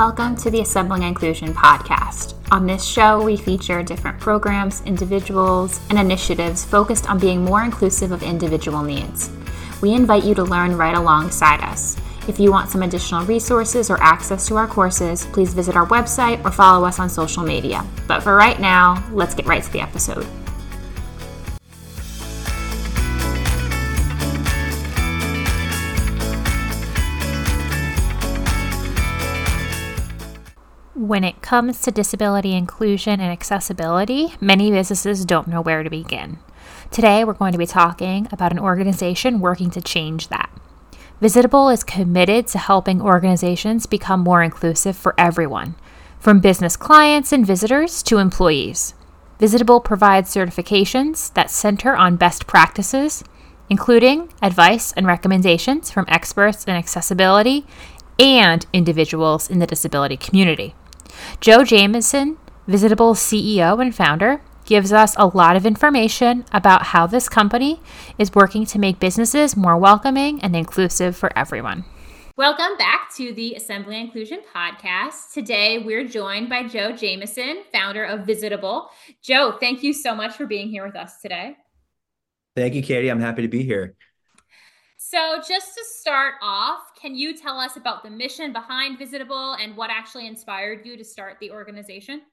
Welcome to the Assembling Inclusion podcast. On this show, we feature different programs, individuals, and initiatives focused on being more inclusive of individual needs. We invite you to learn right alongside us. If you want some additional resources or access to our courses, please visit our website or follow us on social media. But for right now, let's get right to the episode. When it comes to disability inclusion and accessibility, many businesses don't know where to begin. Today, we're going to be talking about an organization working to change that. Visitable is committed to helping organizations become more inclusive for everyone, from business clients and visitors to employees. Visitable provides certifications that center on best practices, including advice and recommendations from experts in accessibility and individuals in the disability community. Joe Jamieson, Visitable's CEO and founder, gives us a lot of information about how this company is working to make businesses more welcoming and inclusive for everyone. Welcome back to the Assembly Inclusion podcast. Today, we're joined by Joe Jamieson, founder of Visitable. Joe, thank you so much for being here with us today. Thank you, Katie. I'm happy to be here. So just to start off, can you tell us about the mission behind Visitable and what actually inspired you to start the organization?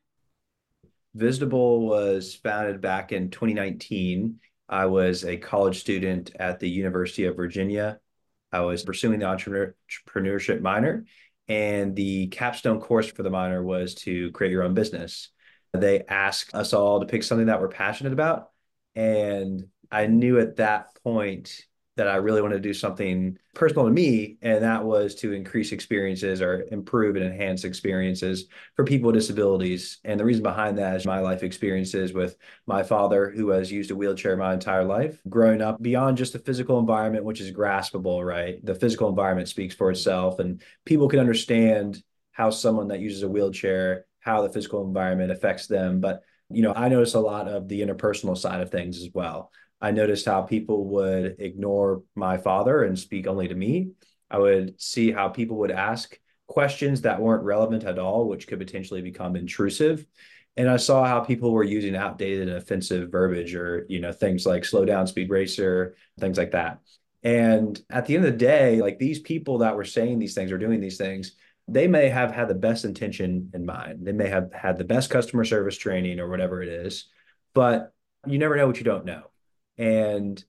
Visitable was founded back in 2019. I was a college student at the University of Virginia. I was pursuing the entrepreneurship minor, and the capstone course for the minor was to create your own business. They asked us all to pick something that we're passionate about, and I knew at that point that I really wanted to do something personal to me, and that was to increase experiences or improve and enhance experiences for people with disabilities. And the reason behind that is my life experiences with my father, who has used a wheelchair my entire life, growing up beyond just the physical environment, which is graspable, right? The physical environment speaks for itself, and people can understand how someone that uses a wheelchair, how the physical environment affects them. But, I notice a lot of the interpersonal side of things as well. I noticed how people would ignore my father and speak only to me. I would see how people would ask questions that weren't relevant at all, which could potentially become intrusive. And I saw how people were using outdated and offensive verbiage or, things like slow down, speed racer, things like that. And at the end of the day, like these people that were saying these things or doing these things, they may have had the best intention in mind. They may have had the best customer service training or whatever it is, but you never know what you don't know. And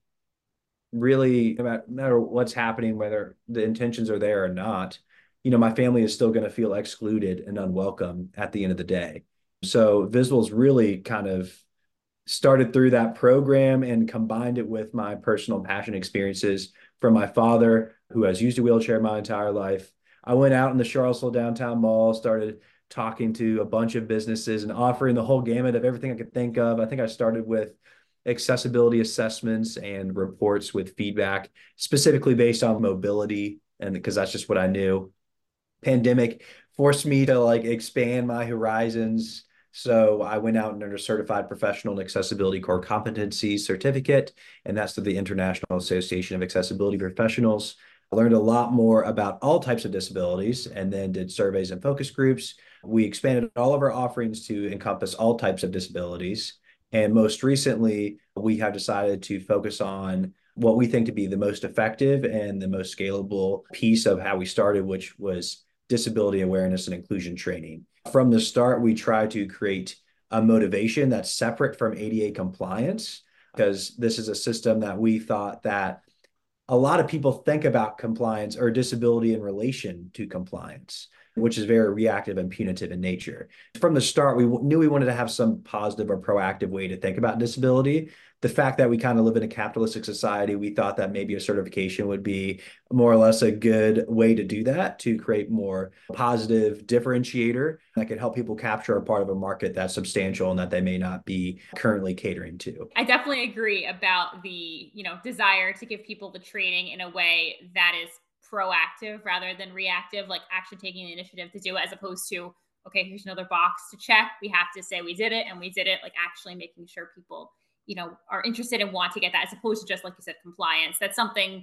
really, no matter what's happening, whether the intentions are there or not, my family is still going to feel excluded and unwelcome at the end of the day. So Visible's really kind of started through that program and combined it with my personal passion experiences from my father, who has used a wheelchair my entire life. I went out in the Charlottesville downtown mall, started talking to a bunch of businesses and offering the whole gamut of everything I could think of. I think I started with accessibility assessments and reports with feedback specifically based on mobility, and because that's just what I knew. Pandemic forced me to expand my horizons, so I went out and earned a certified professional in accessibility core competency certificate, and that's through the International Association of Accessibility Professionals. I learned a lot more about all types of disabilities and then did surveys and focus groups. We expanded all of our offerings to encompass all types of disabilities. And most recently, we have decided to focus on what we think to be the most effective and the most scalable piece of how we started, which was disability awareness and inclusion training. From the start, we tried to create a motivation that's separate from ADA compliance, because this is a system that we thought that a lot of people think about compliance or disability in relation to compliance, which is very reactive and punitive in nature. From the start, we knew we wanted to have some positive or proactive way to think about disability. The fact that we kind of live in a capitalistic society, we thought that maybe a certification would be more or less a good way to do that, to create more positive differentiator that could help people capture a part of a market that's substantial and that they may not be currently catering to. I definitely agree about the, desire to give people the training in a way that is proactive rather than reactive, like actually taking the initiative to do it, as opposed to, okay, here's another box to check. We have to say we did it, and we did it, like actually making sure people, are interested and want to get that, as opposed to just, like you said, compliance. That's something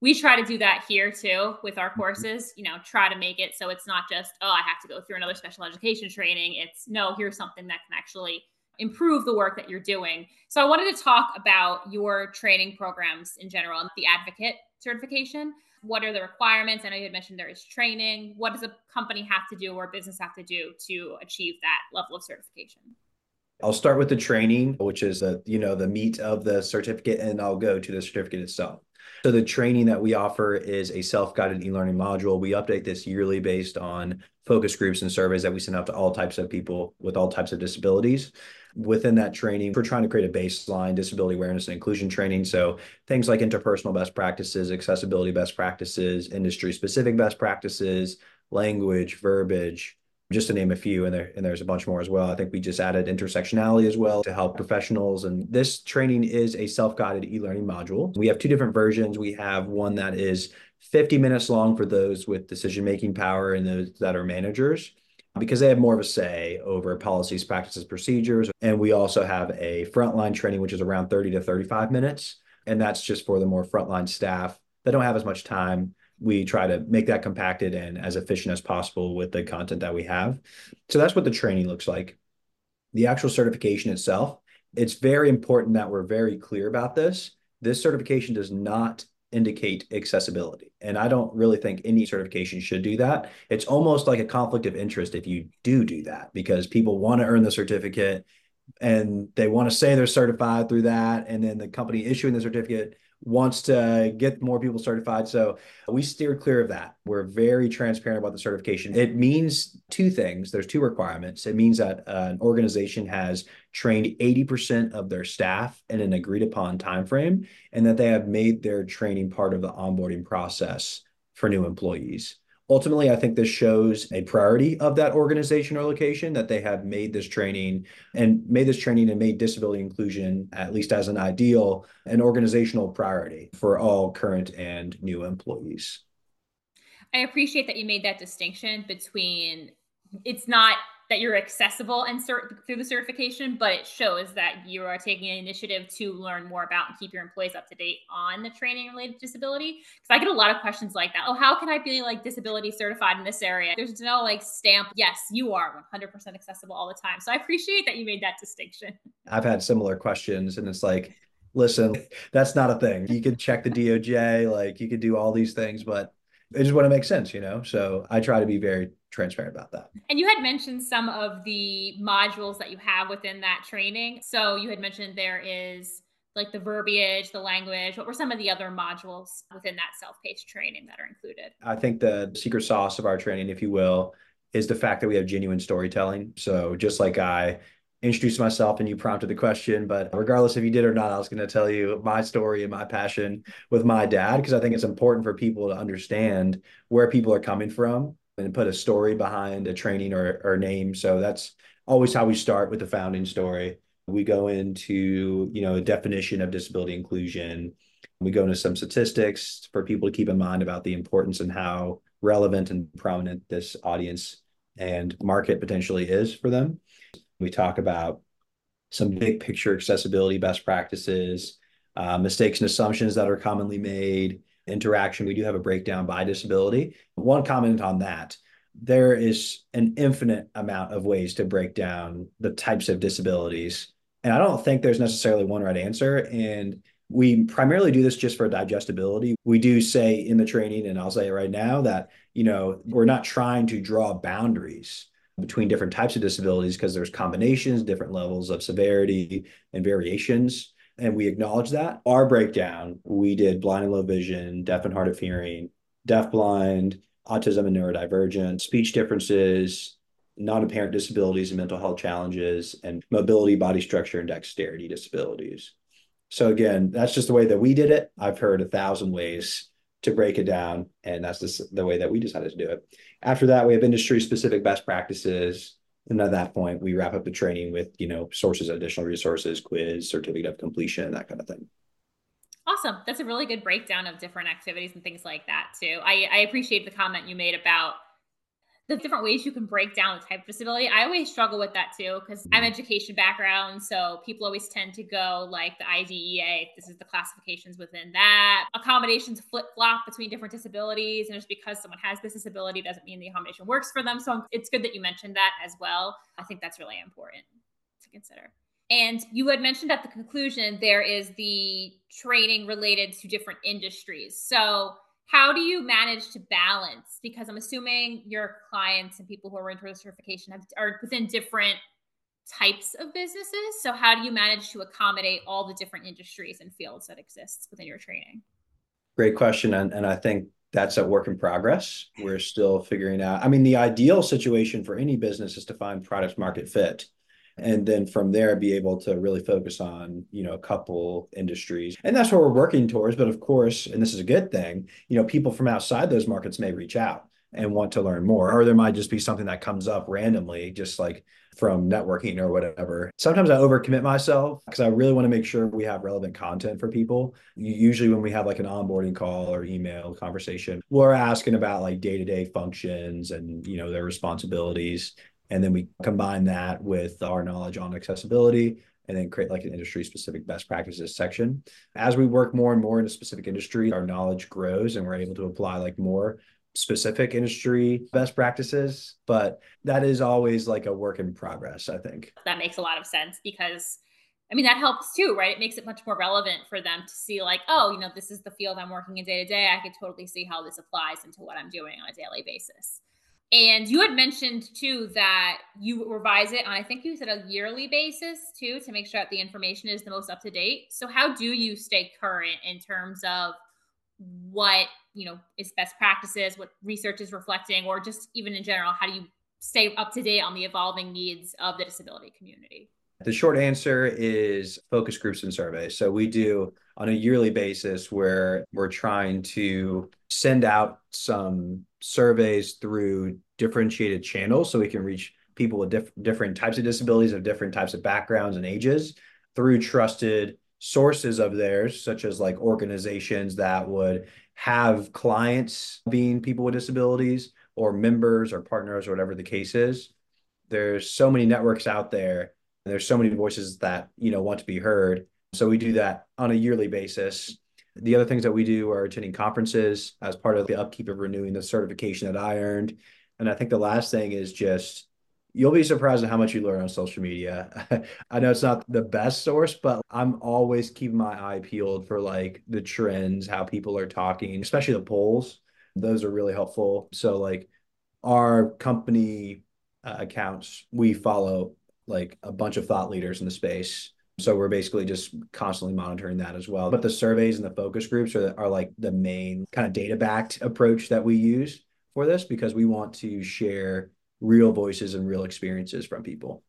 We try to do that here too with our courses, try to make it so it's not just, oh, I have to go through another special education training. It's no, here's something that can actually improve the work that you're doing. So I wanted to talk about your training programs in general and the advocate certification. What are the requirements? I know you had mentioned there is training. What does a company have to do or a business have to do to achieve that level of certification? I'll start with the training, which is the meat of the certificate, and I'll go to the certificate itself. So the training that we offer is a self-guided e-learning module. We update this yearly based on focus groups and surveys that we send out to all types of people with all types of disabilities. Within that training, we're trying to create a baseline disability awareness and inclusion training. So things like interpersonal best practices, accessibility best practices, industry-specific best practices, language, verbiage, just to name a few, and there's a bunch more as well. I think we just added intersectionality as well to help professionals. And this training is a self-guided e-learning module. We have two different versions. We have one that is 50 minutes long for those with decision-making power and those that are managers, because they have more of a say over policies, practices, procedures. And we also have a frontline training, which is around 30 to 35 minutes. And that's just for the more frontline staff that don't have as much time. We try to make that compacted and as efficient as possible with the content that we have. So that's what the training looks like. The actual certification itself, it's very important that we're very clear about this. This certification does not indicate accessibility. And I don't really think any certification should do that. It's almost like a conflict of interest if you do that, because people want to earn the certificate and they want to say they're certified through that. And then the company issuing the certificate wants to get more people certified. So we steer clear of that. We're very transparent about the certification. It means two things. There's two requirements. It means that an organization has trained 80% of their staff in an agreed upon timeframe, and that they have made their training part of the onboarding process for new employees. Ultimately, I think this shows a priority of that organization or location, that they have made this training and made disability inclusion, at least as an ideal, an organizational priority for all current and new employees. I appreciate that you made that distinction between it's not that you're accessible and through the certification, but it shows that you are taking an initiative to learn more about and keep your employees up to date on the training related to disability. Because I get a lot of questions like that. Oh, how can I be like disability certified in this area? There's no like stamp. Yes, you are 100% accessible all the time. So I appreciate that you made that distinction. I've had similar questions, and it's like, listen, that's not a thing. You could check the DOJ, like you could do all these things, but it just wouldn't make sense, So I try to be very transparent about that. And you had mentioned some of the modules that you have within that training. So you had mentioned there is like the verbiage, the language. What were some of the other modules within that self-paced training that are included? I think the secret sauce of our training, if you will, is the fact that we have genuine storytelling. So just like I introduced myself and you prompted the question, but regardless if you did or not, I was going to tell you my story and my passion with my dad, because I think it's important for people to understand where people are coming from and put a story behind a training or name. So that's always how we start with the founding story. We go into, a definition of disability inclusion. We go into some statistics for people to keep in mind about the importance and how relevant and prominent this audience and market potentially is for them. We talk about some big picture accessibility best practices, mistakes and assumptions that are commonly made, interaction. We do have a breakdown by disability. One comment on that: there is an infinite amount of ways to break down the types of disabilities. And I don't think there's necessarily one right answer. And we primarily do this just for digestibility. We do say in the training, and I'll say it right now, that, we're not trying to draw boundaries between different types of disabilities, because there's combinations, different levels of severity and variations. And we acknowledge that. Our breakdown, we did blind and low vision, deaf and hard of hearing, deaf blind, autism and neurodivergent, speech differences, non-apparent disabilities and mental health challenges, and mobility, body structure, and dexterity disabilities. So again, that's just the way that we did it. I've heard 1,000 ways to break it down, and that's just the way that we decided to do it. After that, we have industry-specific best practices. And at that point, we wrap up the training with, sources, additional resources, quiz, certificate of completion, that kind of thing. Awesome. That's a really good breakdown of different activities and things like that too. I appreciate the comment you made about the different ways you can break down the type of disability. I always struggle with that too because I'm Mhm. education background, so people always tend to go like the IDEA. This is the classifications within that. Accommodations flip flop between different disabilities, and just because someone has this disability doesn't mean the accommodation works for them. So it's good that you mentioned that as well. I think that's really important to consider. And you had mentioned at the conclusion there is the training related to different industries. So how do you manage to balance? Because I'm assuming your clients and people who are into certification are within different types of businesses. So how do you manage to accommodate all the different industries and fields that exists within your training? Great question. And I think that's a work in progress. We're still figuring out. I mean, the ideal situation for any business is to find product market fit. And then from there, be able to really focus on, a couple industries. And that's what we're working towards. But of course, and this is a good thing, people from outside those markets may reach out and want to learn more. Or there might just be something that comes up randomly, just like from networking or whatever. Sometimes I overcommit myself because I really want to make sure we have relevant content for people. Usually when we have like an onboarding call or email conversation, we're asking about like day-to-day functions and, their responsibilities. And then we combine that with our knowledge on accessibility and then create like an industry specific best practices section. As we work more and more in a specific industry, our knowledge grows and we're able to apply like more specific industry best practices, but that is always like a work in progress, I think. That makes a lot of sense because I mean that helps too, right? It makes it much more relevant for them to see like, oh, this is the field I'm working in day to day. I could totally see how this applies into what I'm doing on a daily basis. And you had mentioned too that you revise it on, I think you said a yearly basis too, to make sure that the information is the most up to date. So, how do you stay current in terms of what, is best practices, what research is reflecting, or just even in general, how do you stay up to date on the evolving needs of the disability community? The short answer is focus groups and surveys. So we do on a yearly basis where we're trying to send out some surveys through differentiated channels so we can reach people with different types of disabilities of different types of backgrounds and ages through trusted sources of theirs, such as like organizations that would have clients being people with disabilities or members or partners or whatever the case is. There's so many networks out there. There's so many voices that, want to be heard. So we do that on a yearly basis. The other things that we do are attending conferences as part of the upkeep of renewing the certification that I earned. And I think the last thing is just you'll be surprised at how much you learn on social media. I know it's not the best source, but I'm always keeping my eye peeled for like the trends, how people are talking, especially the polls. Those are really helpful. So like our company accounts, we follow like a bunch of thought leaders in the space. So we're basically just constantly monitoring that as well. But the surveys and the focus groups are like the main kind of data backed approach that we use for this because we want to share real voices and real experiences from people.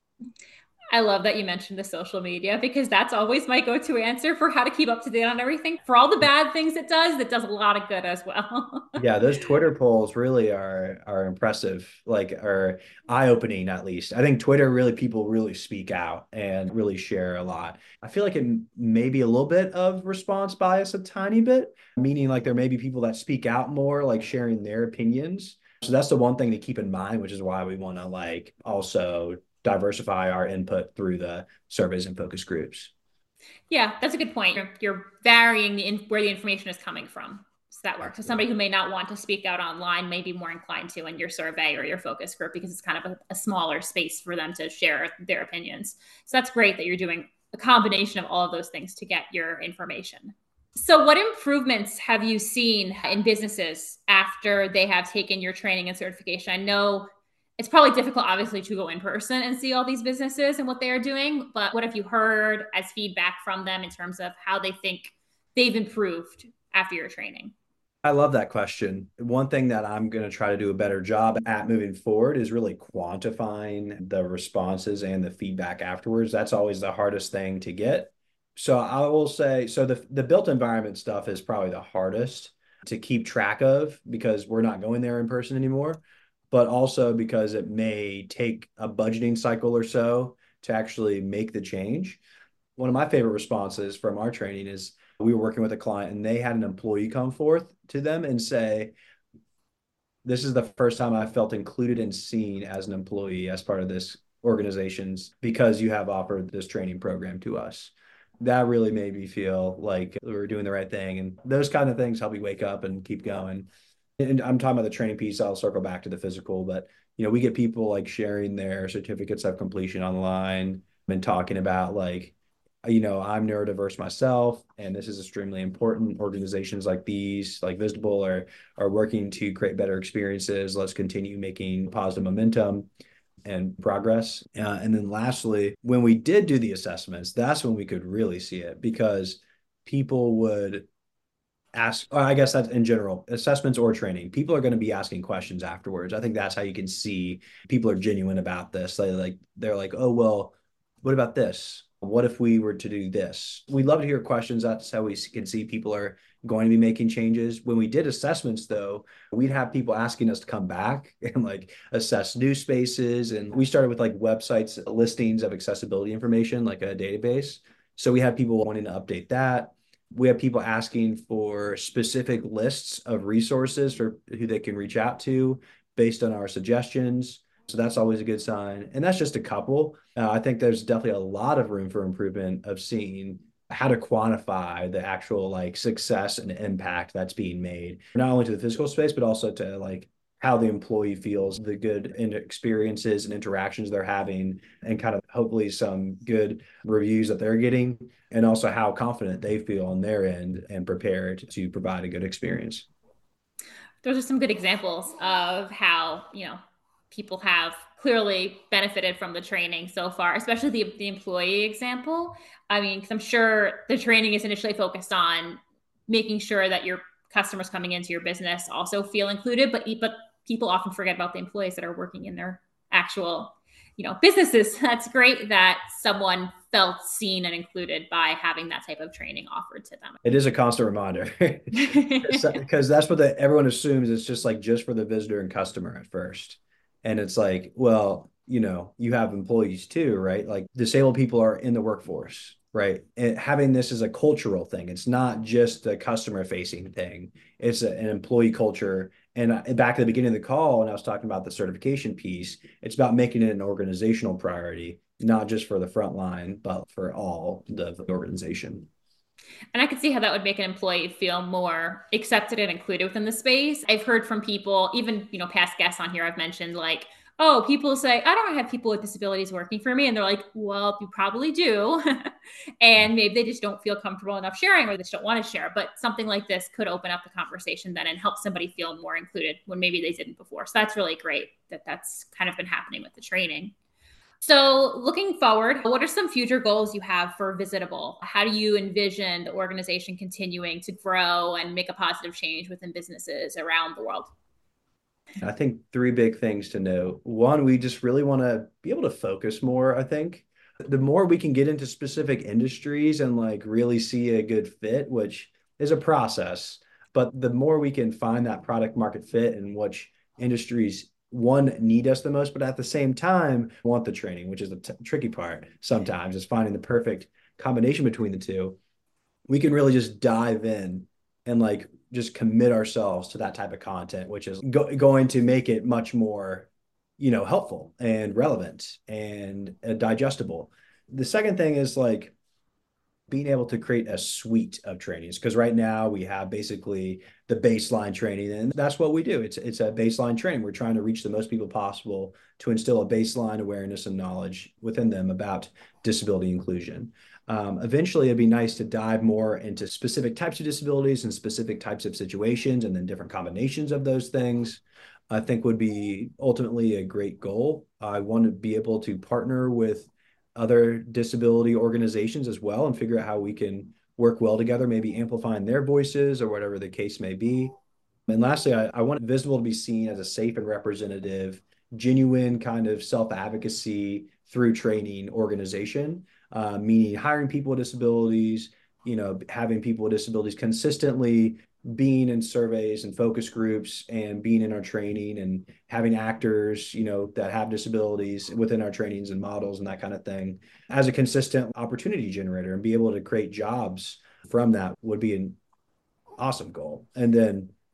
I love that you mentioned the social media because that's always my go to answer for how to keep up to date on everything. For all the bad things it does a lot of good as well. Yeah, those Twitter polls really are impressive, like are eye-opening at least. I think Twitter really people really speak out and really share a lot. I feel like it may be a little bit of response bias, a tiny bit, meaning like there may be people that speak out more, like sharing their opinions. So that's the one thing to keep in mind, which is why we want to like also diversify our input through the surveys and focus groups. Yeah, that's a good point. You're varying where the information is coming from. So that works. So somebody who may not want to speak out online may be more inclined to in your survey or your focus group because it's kind of a smaller space for them to share their opinions. So that's great that you're doing a combination of all of those things to get your information. So, what improvements have you seen in businesses after they have taken your training and certification? I know it's probably difficult, obviously, to go in person and see all these businesses and what they are doing, but what have you heard as feedback from them in terms of how they think they've improved after your training? I love that question. One thing that I'm going to try to do a better job at moving forward is really quantifying the responses and the feedback afterwards. That's always the hardest thing to get. So I will say, so the built environment stuff is probably the hardest to keep track of because we're not going there in person anymore, but also because it may take a budgeting cycle or so to actually make the change. One of my favorite responses from our training is we were working with a client and they had an employee come forth to them and say, this is the first time I felt included and seen as an employee as part of this organization's because you have offered this training program to us. That really made me feel like we were doing the right thing. And those kind of things help me wake up and keep going. And I'm talking about the training piece. I'll circle back to the physical, but we get people like sharing their certificates of completion online and talking about like, I'm neurodiverse myself, and this is extremely important. Organizations like these, like Visible, are working to create better experiences. Let's continue making positive momentum and progress. And then lastly, when we did do the assessments, that's when we could really see it because people would ask, I guess that's in general, assessments or training. People are going to be asking questions afterwards. I think that's how you can see people are genuine about this. They're like, oh, well, what about this? What if we were to do this? We love to hear questions. That's how we can see people are going to be making changes. When we did assessments, though, we'd have people asking us to come back and like assess new spaces. And we started with like websites, listings of accessibility information, like a database. So we had people wanting to update that. We have people asking for specific lists of resources for who they can reach out to based on our suggestions. So that's always a good sign. And that's just a couple. I think there's definitely a lot of room for improvement of seeing how to quantify the actual like success and impact that's being made, not only to the physical space, but also to like how the employee feels, the good experiences and interactions they're having, and kind of hopefully some good reviews that they're getting, and also how confident they feel on their end and prepared to provide a good experience. Those are some good examples of how, people have clearly benefited from the training so far, especially the employee example. I mean, because I'm sure the training is initially focused on making sure that your customers coming into your business also feel included, but people often forget about the employees that are working in their actual, businesses. That's great that someone felt seen and included by having that type of training offered to them. It is a constant reminder because that's what everyone assumes. It's just for the visitor and customer at first. And it's like, well, you have employees too, right? Like disabled people are in the workforce, right? And having this as a cultural thing, it's not just a customer facing thing. It's an employee culture. And back at the beginning of the call, when I was talking about the certification piece, it's about making it an organizational priority, not just for the front line, but for all the organization. And I could see how that would make an employee feel more accepted and included within the space. I've heard from people, even, past guests on here, I've mentioned like, oh, people say, I don't have people with disabilities working for me. And they're like, well, you probably do. And maybe they just don't feel comfortable enough sharing, or they just don't want to share. But something like this could open up the conversation then and help somebody feel more included when maybe they didn't before. So that's really great that that's kind of been happening with the training. So, looking forward, what are some future goals you have for Visitable? How do you envision the organization continuing to grow and make a positive change within businesses around the world? I think three big things to note. One, we just really want to be able to focus more, I think. The more we can get into specific industries and like really see a good fit, which is a process, but the more we can find that product market fit and which industries one need us the most, but at the same time want the training, which is the tricky part sometimes is finding the perfect combination between the two. We can really just dive in and like just commit ourselves to that type of content, which is going to make it much more, helpful and relevant and digestible. The second thing is like being able to create a suite of trainings, because right now we have basically the baseline training, and that's what we do. It's a baseline training. We're trying to reach the most people possible to instill a baseline awareness and knowledge within them about disability inclusion. Eventually, it'd be nice to dive more into specific types of disabilities and specific types of situations, and then different combinations of those things. I think would be ultimately a great goal. I want to be able to partner with other disability organizations as well and figure out how we can work well together, maybe amplifying their voices or whatever the case may be. And lastly, I want Visible to be seen as a safe and representative, genuine kind of self-advocacy through training organization, meaning hiring people with disabilities, having people with disabilities consistently being in surveys and focus groups and being in our training and having actors, that have disabilities within our trainings and models and that kind of thing as a consistent opportunity generator, and be able to create jobs from that would be an awesome goal. And then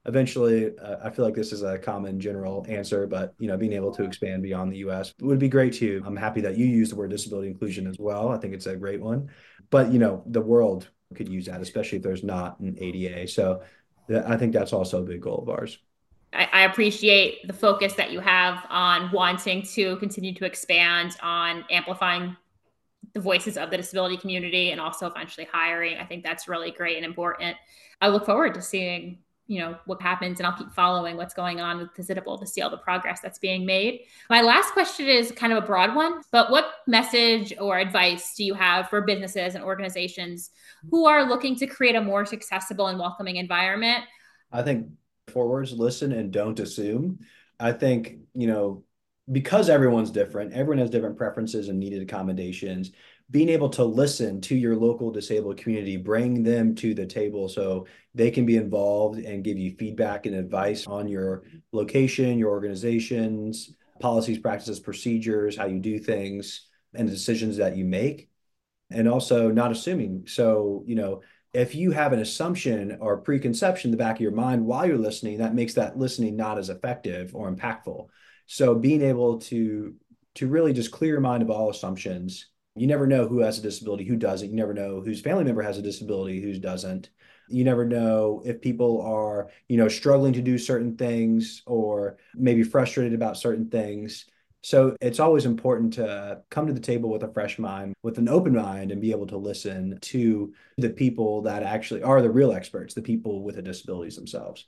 eventually, I feel like this is a common general answer, but being able to expand beyond the U.S. would be great too. I'm happy that you use the word disability inclusion as well. I think it's a great one. But the world could use that, especially if there's not an ADA. So I think that's also a big goal of ours. I appreciate the focus that you have on wanting to continue to expand on amplifying the voices of the disability community and also eventually hiring. I think that's really great and important. I look forward to seeing, what happens, and I'll keep following what's going on with Visitable to see all the progress that's being made. My last question is kind of a broad one, but what message or advice do you have for businesses and organizations who are looking to create a more accessible and welcoming environment? I think 4 words: listen and don't assume. I think, because everyone's different, everyone has different preferences and needed accommodations, being able to listen to your local disabled community, bring them to the table so they can be involved and give you feedback and advice on your location, your organizations, policies, practices, procedures, how you do things, and the decisions that you make, and also not assuming. So, if you have an assumption or preconception in the back of your mind while you're listening, that makes that listening not as effective or impactful. So being able to really just clear your mind of all assumptions. You never know who has a disability, who doesn't. You never know whose family member has a disability, who doesn't. You never know if people are, struggling to do certain things or maybe frustrated about certain things. So it's always important to come to the table with a fresh mind, with an open mind, and be able to listen to the people that actually are the real experts, the people with the disabilities themselves.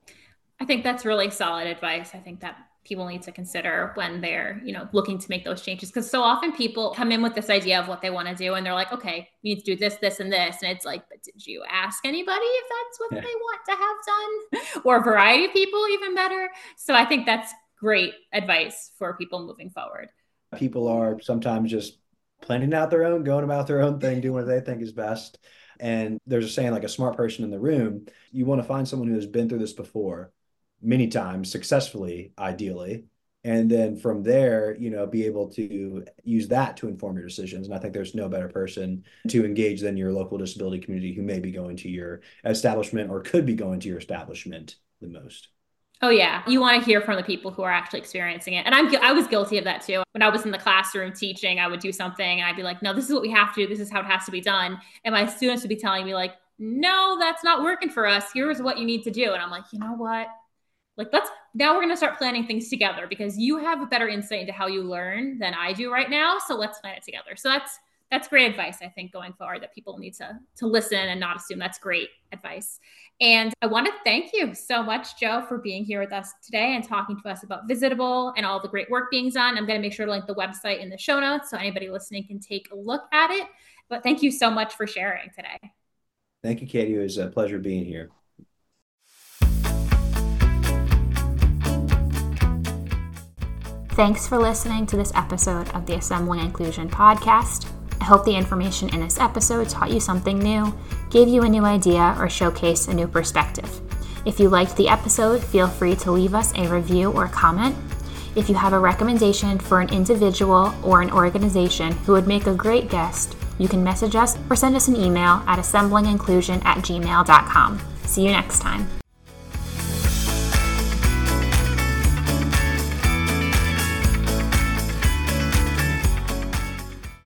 I think that's really solid advice. I think that people need to consider when they're, looking to make those changes. Because so often people come in with this idea of what they want to do, and they're like, okay, you need to do this, this, and this. And it's like, but did you ask anybody if that's what they want to have done? Or a variety of people, even better. So I think that's great advice for people moving forward. People are sometimes just planning out their own, going about their own thing, doing what they think is best. And there's a saying, like a smart person in the room. You want to find someone who has been through this before many times, successfully, ideally. And then from there, be able to use that to inform your decisions. And I think there's no better person to engage than your local disability community who may be going to your establishment or could be going to your establishment the most. Oh yeah. You want to hear from the people who are actually experiencing it. And I was guilty of that too. When I was in the classroom teaching, I would do something and I'd be like, no, this is what we have to do. This is how it has to be done. And my students would be telling me like, no, that's not working for us. Here's what you need to do. And I'm like, you know what? Like, now we're going to start planning things together because you have a better insight into how you learn than I do right now. So let's plan it together. So that's great advice, I think, going forward, that people need to listen and not assume. That's great advice. And I want to thank you so much, Joe, for being here with us today and talking to us about Visitable and all the great work being done. I'm going to make sure to link the website in the show notes so anybody listening can take a look at it. But thank you so much for sharing today. Thank you, Katie. It was a pleasure being here. Thanks for listening to this episode of the Assembling Inclusion podcast. I hope the information in this episode taught you something new, gave you a new idea, or showcased a new perspective. If you liked the episode, feel free to leave us a review or comment. If you have a recommendation for an individual or an organization who would make a great guest, you can message us or send us an email at assemblinginclusion@gmail.com. See you next time.